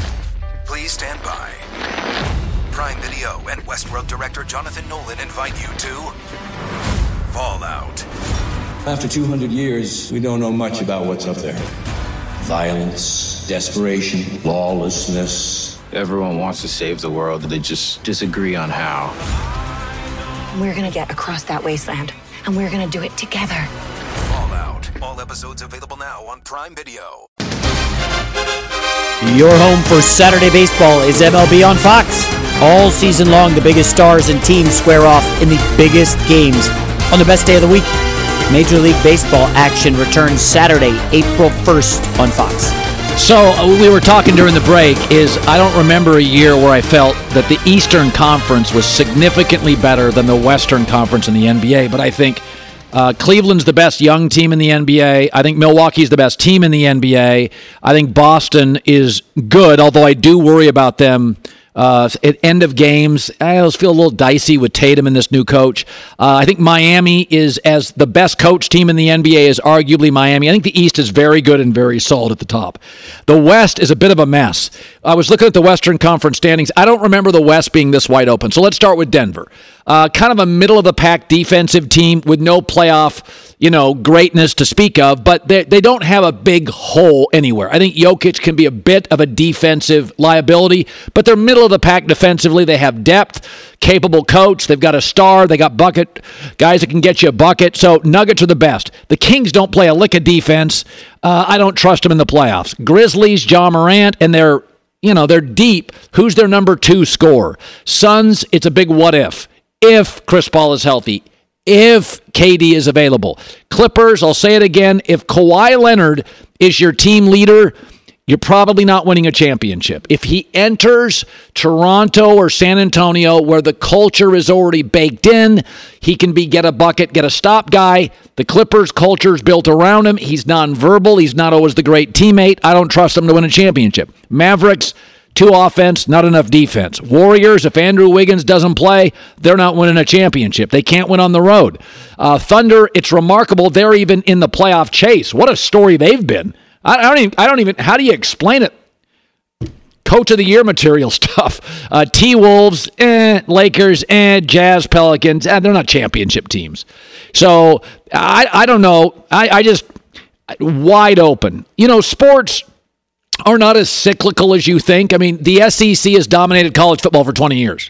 Please stand by. Prime Video and Westworld director Jonathan Nolan invite you to Fallout.
After two hundred years, we don't know much about what's up there. Violence, desperation, lawlessness.
Everyone wants to save the world, they just disagree on how.
We're gonna get across that wasteland, and we're gonna do it together.
Fallout. All episodes available now on Prime Video.
Your home for Saturday baseball is M L B on Fox. All season long, the biggest stars and teams square off in the biggest games on the best day of the week. Major League Baseball action returns Saturday, April first on Fox.
So uh, we were talking during the break is I don't remember a year where I felt that the Eastern Conference was significantly better than the Western Conference in the N B A, but I think Uh, Cleveland's the best young team in the N B A. I think Milwaukee's the best team in the N B A. I think Boston is good, although I do worry about them uh, at end of games. I always feel a little dicey with Tatum and this new coach. Uh, I think Miami is, as the best coach team in the N B A, is arguably Miami. I think the East is very good and very solid at the top. The West is a bit of a mess. I was looking at the Western Conference standings. I don't remember the West being this wide open. So let's start with Denver. Uh, kind of a middle-of-the-pack defensive team with no playoff, you know, greatness to speak of, but they they don't have a big hole anywhere. I think Jokic can be a bit of a defensive liability, but they're middle-of-the-pack defensively. They have depth, capable coach. They've got a star. They got bucket guys that can get you a bucket. So Nuggets are the best. The Kings don't play a lick of defense. Uh, I don't trust them in the playoffs. Grizzlies, Ja Morant, and they're, you know, they're deep. Who's their number two scorer? Suns, it's a big what if. If Chris Paul is healthy, if K D is available. Clippers, I'll say it again, if Kawhi Leonard is your team leader, you're probably not winning a championship. If he enters Toronto or San Antonio where the culture is already baked in, he can be get a bucket, get a stop guy. The Clippers culture is built around him. He's nonverbal. He's not always the great teammate. I don't trust him to win a championship. Mavericks, two offense, not enough defense. Warriors, if Andrew Wiggins doesn't play, they're not winning a championship. They can't win on the road. Uh, Thunder, it's remarkable. They're even in the playoff chase. What a story they've been. I don't even, I don't even, how do you explain it? Coach of the Year material stuff. Uh, T-Wolves, eh, Lakers, eh, Jazz, Pelicans, eh, they're not championship teams. So I, I don't know. I, I just, wide open. You know, sports are not as cyclical as you think. I mean, the S E C has dominated college football for twenty years.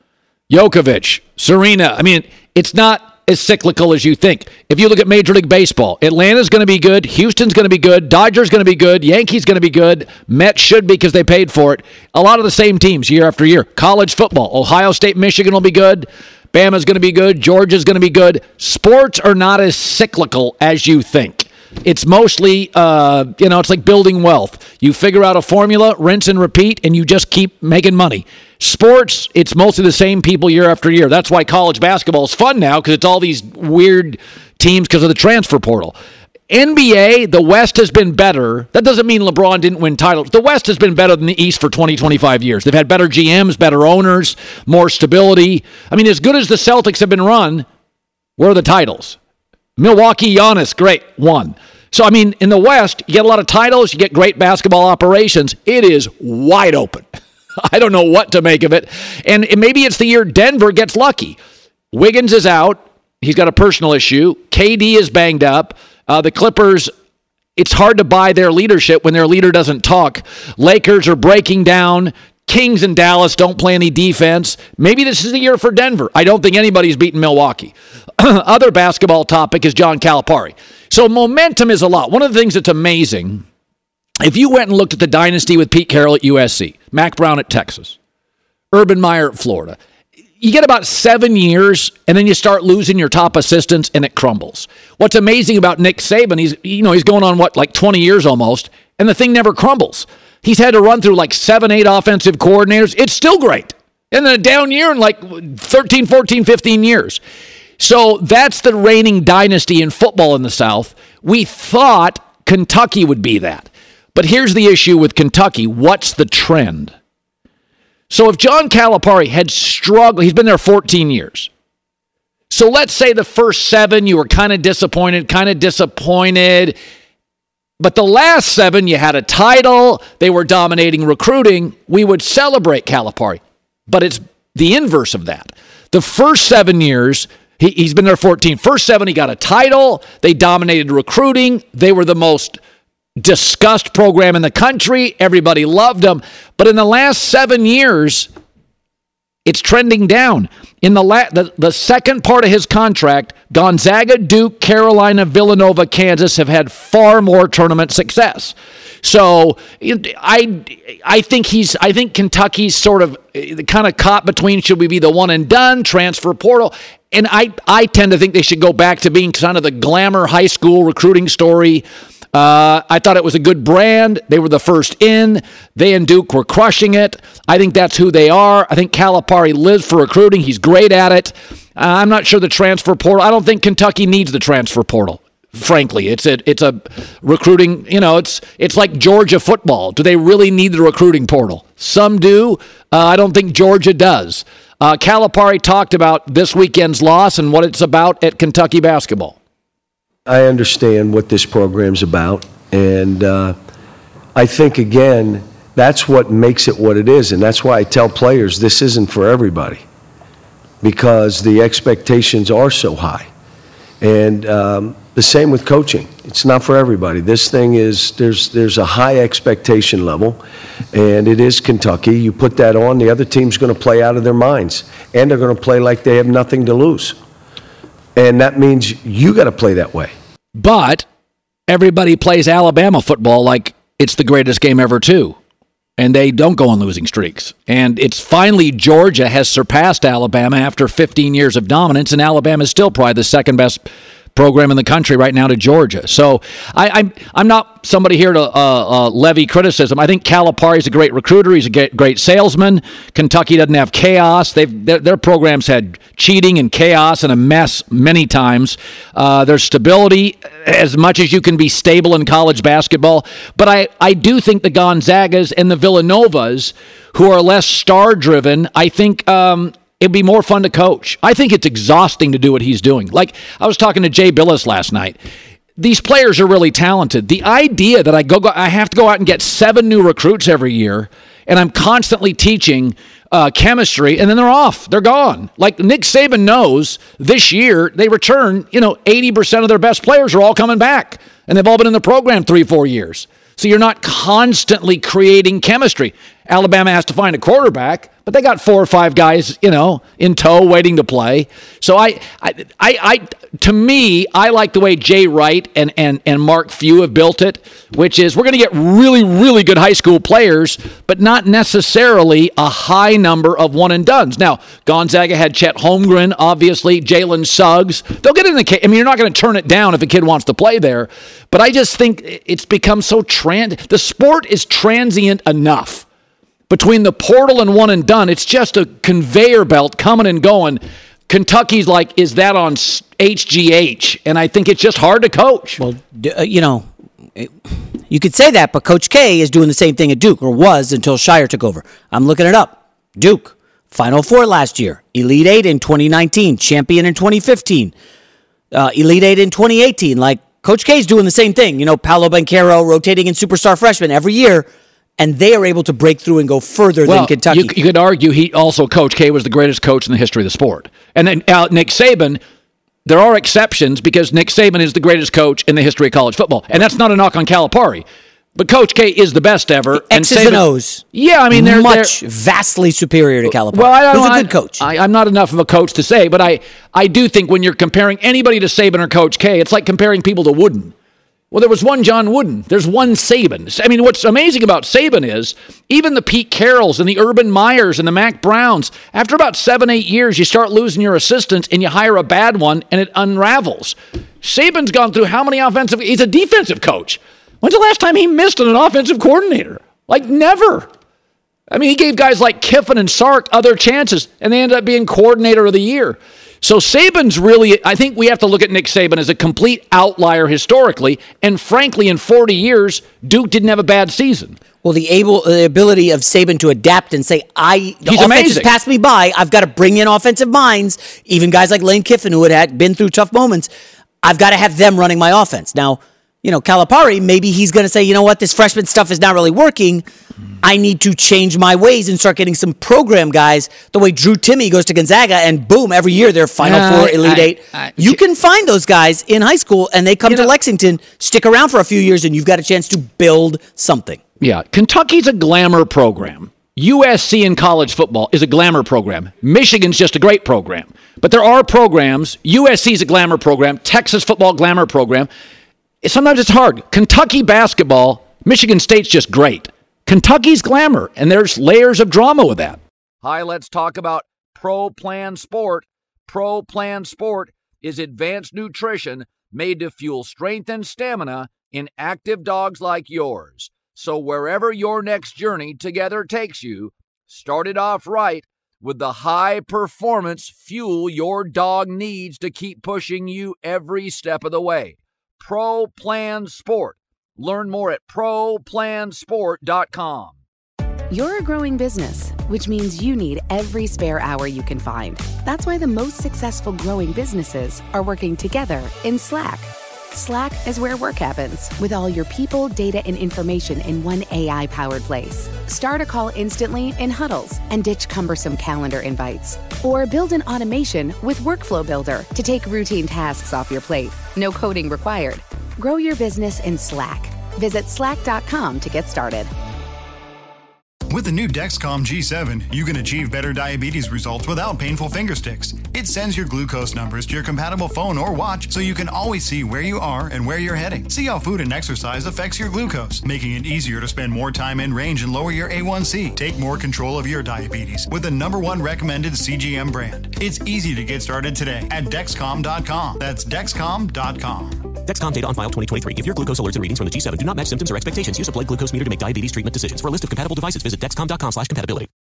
Djokovic, Serena. I mean, it's not as cyclical as you think. If you look at Major League Baseball, Atlanta's going to be good, Houston's going to be good, Dodgers going to be good, Yankees going to be good, Mets should be because they paid for it. A lot of the same teams year after year. College football, Ohio State, Michigan will be good, Bama's going to be good, Georgia's going to be good. Sports are not as cyclical as you think. It's mostly, uh, you know, it's like building wealth. You figure out a formula, rinse and repeat, and you just keep making money. Sports, it's mostly the same people year after year. That's why college basketball is fun now, because it's all these weird teams because of the transfer portal. N B A, the West has been better. That doesn't mean LeBron didn't win titles. The West has been better than the East for twenty, twenty-five years. They've had better G Ms, better owners, more stability. I mean, as good as the Celtics have been run, where are the titles? Milwaukee, Giannis, great, won. So, I mean, in the West, you get a lot of titles, you get great basketball operations. It is wide open. I don't know what to make of it. And maybe it's the year Denver gets lucky. Wiggins is out. He's got a personal issue. K D is banged up. Uh, the Clippers, it's hard to buy their leadership when their leader doesn't talk. Lakers are breaking down. Kings and Dallas don't play any defense. Maybe this is the year for Denver. I don't think anybody's beaten Milwaukee. Other basketball topic is John Calipari. So momentum is a lot. One of the things that's amazing, if you went and looked at the dynasty with Pete Carroll at U S C, Mac Brown at Texas, Urban Meyer at Florida, you get about seven years, and then you start losing your top assistants, and it crumbles. What's amazing about Nick Saban, he's you know he's going on, what, like twenty years almost, and the thing never crumbles. He's had to run through like seven, eight offensive coordinators. It's still great. And then a down year in like thirteen, fourteen, fifteen years. So that's the reigning dynasty in football in the South. We thought Kentucky would be that. But here's the issue with Kentucky. What's the trend? So if John Calipari had struggled, he's been there fourteen years. So let's say the first seven, you were kind of disappointed, kind of disappointed. But the last seven, you had a title, they were dominating recruiting, we would celebrate Calipari. But it's the inverse of that. The first seven years, he, he's been there fourteen. First seven, he got a title, they dominated recruiting, they were the most discussed program in the country, everybody loved them. But in the last seven years, it's trending down. In the, la- the the second part of his contract, Gonzaga, Duke, Carolina, Villanova, Kansas have had far more tournament success. So I I think he's I think Kentucky's sort of kind of caught between, should we be the one and done, transfer portal, and I I tend to think they should go back to being kind of the glamour high school recruiting story. Uh, I thought it was a good brand. They were the first in. They and Duke were crushing it. I think that's who they are. I think Calipari lives for recruiting. He's great at it. Uh, I'm not sure the transfer portal. I don't think Kentucky needs the transfer portal. Frankly, it's a it's a recruiting. You know, it's it's like Georgia football. Do they really need the recruiting portal? Some do. Uh, I don't think Georgia does. Uh, Calipari talked about this weekend's loss and what it's about at Kentucky basketball.
I understand what this program's about, and uh, I think, again, that's what makes it what it is, and that's why I tell players this isn't for everybody, because the expectations are so high. And um, the same with coaching. It's not for everybody. This thing is, there's there's a high expectation level, and it is Kentucky. You put that on, the other team's going to play out of their minds, and they're going to play like they have nothing to lose. And that means you got to play that way.
But everybody plays Alabama football like it's the greatest game ever, too. And they don't go on losing streaks. And it's finally Georgia has surpassed Alabama after fifteen years of dominance, and Alabama is still probably the second best program in the country right now to Georgia. So I, I'm I'm not somebody here to uh, uh, levy criticism. I think Calipari's a great recruiter. He's a great, great salesman. Kentucky doesn't have chaos. They've their, their programs had cheating and chaos and a mess many times. Uh, there's stability as much as you can be stable in college basketball. But I, I do think the Gonzagas and the Villanovas, who are less star-driven, I think um, it'd be more fun to coach. I think it's exhausting to do what he's doing. Like, I was talking to Jay Billis last night. These players are really talented. The idea that I go, go I have to go out and get seven new recruits every year, and I'm constantly teaching uh, chemistry, and then they're off. They're gone. Like Nick Saban knows this year they return, you know, eighty percent of their best players are all coming back, and they've all been in the program three, four years. So you're not constantly creating chemistry. Alabama has to find a quarterback, but they got four or five guys, you know, in tow waiting to play. So I, I, I, I to me, I like the way Jay Wright and and and Mark Few have built it, which is we're going to get really, really good high school players, but not necessarily a high number of one and dones. Now Gonzaga had Chet Holmgren, obviously Jalen Suggs. They'll get in the. I mean, you're not going to turn it down if a kid wants to play there, but I just think it's become so trans. The sport is transient enough. Between the portal and one and done, it's just a conveyor belt coming and going. Kentucky's like, is that on H G H? And I think it's just hard to coach.
Well, uh, you know, it, you could say that, but Coach K is doing the same thing at Duke, or was until Shire took over. I'm looking it up. Duke, Final Four last year, Elite Eight in twenty nineteen, champion in twenty fifteen, uh, Elite Eight in twenty eighteen. Like, Coach K is doing the same thing. You know, Paolo Banchero rotating in superstar freshmen every year. And they are able to break through and go further well, than Kentucky.
You, you could argue he also, Coach K, was the greatest coach in the history of the sport. And then uh, Nick Saban, there are exceptions because Nick Saban is the greatest coach in the history of college football. And that's not a knock on Calipari. But Coach K is the best ever.
The X's and, Saban, and O's.
Yeah, I mean, they're
much,
they're,
vastly superior to Calipari.
Well, I don't,
Who's a
I,
good coach?
I, I'm not enough of a coach to say, but I, I do think when you're comparing anybody to Saban or Coach K, it's like comparing people to Wooden. Well, there was one John Wooden. There's one Saban. I mean, what's amazing about Saban is even the Pete Carrolls and the Urban Meyers and the Mac Browns, after about seven, eight years, you start losing your assistants and you hire a bad one and it unravels. Saban's gone through how many offensive... He's a defensive coach. When's the last time he missed on an offensive coordinator? Like, never. I mean, he gave guys like Kiffin and Sark other chances, and they ended up being coordinator of the year. So Saban's really, I think we have to look at Nick Saban as a complete outlier historically, and frankly, in forty years, Duke didn't have a bad season.
Well, the able the ability of Saban to adapt and say, I the
He's
offense
amazing.
has passed me by, I've got to bring in offensive minds, even guys like Lane Kiffin who had, had been through tough moments, I've got to have them running my offense. Now, you know, Calipari, maybe he's going to say, you know what, this freshman stuff is not really working. I need to change my ways and start getting some program guys the way Drew Timme goes to Gonzaga and boom, every year they're Final uh, Four, Elite I, Eight. I, I, you can find those guys in high school and they come to know, Lexington, stick around for a few years and you've got a chance to build something.
Yeah, Kentucky's a glamour program. U S C in college football is a glamour program. Michigan's just a great program. But there are programs, U S C's a glamour program, Texas football glamour program. Sometimes it's hard. Kentucky basketball, Michigan State's just great. Kentucky's glamour, and there's layers of drama with that. Hi, let's talk about Pro Plan Sport. Pro Plan Sport is advanced nutrition made to fuel strength and stamina in active dogs like yours. So wherever your next journey together takes you, start it off right with the high-performance fuel your dog needs to keep pushing you every step of the way. Pro Plan Sport. Learn more at pro plan sport dot com.
You're a growing business, which means you need every spare hour you can find. That's why the most successful growing businesses are working together in Slack. Slack is where work happens, with all your people, data, and information in one A I-powered place. Start a call instantly in huddles and ditch cumbersome calendar invites. Or build an automation with Workflow Builder to take routine tasks off your plate. No coding required. Grow your business in Slack. Visit slack dot com to get started.
With the new Dexcom G seven, you can achieve better diabetes results without painful finger sticks. It sends your glucose numbers to your compatible phone or watch so you can always see where you are and where you're heading. See how food and exercise affects your glucose, making it easier to spend more time in range and lower your A one C. Take more control of your diabetes with the number one recommended C G M brand. It's easy to get started today at Dexcom dot com. That's Dexcom dot com.
Dexcom data on file twenty twenty-three. If your glucose alerts and readings from the G seven do not match symptoms or expectations, use a blood glucose meter to make diabetes treatment decisions. For a list of compatible devices, visit Dexcom dot com slash compatibility.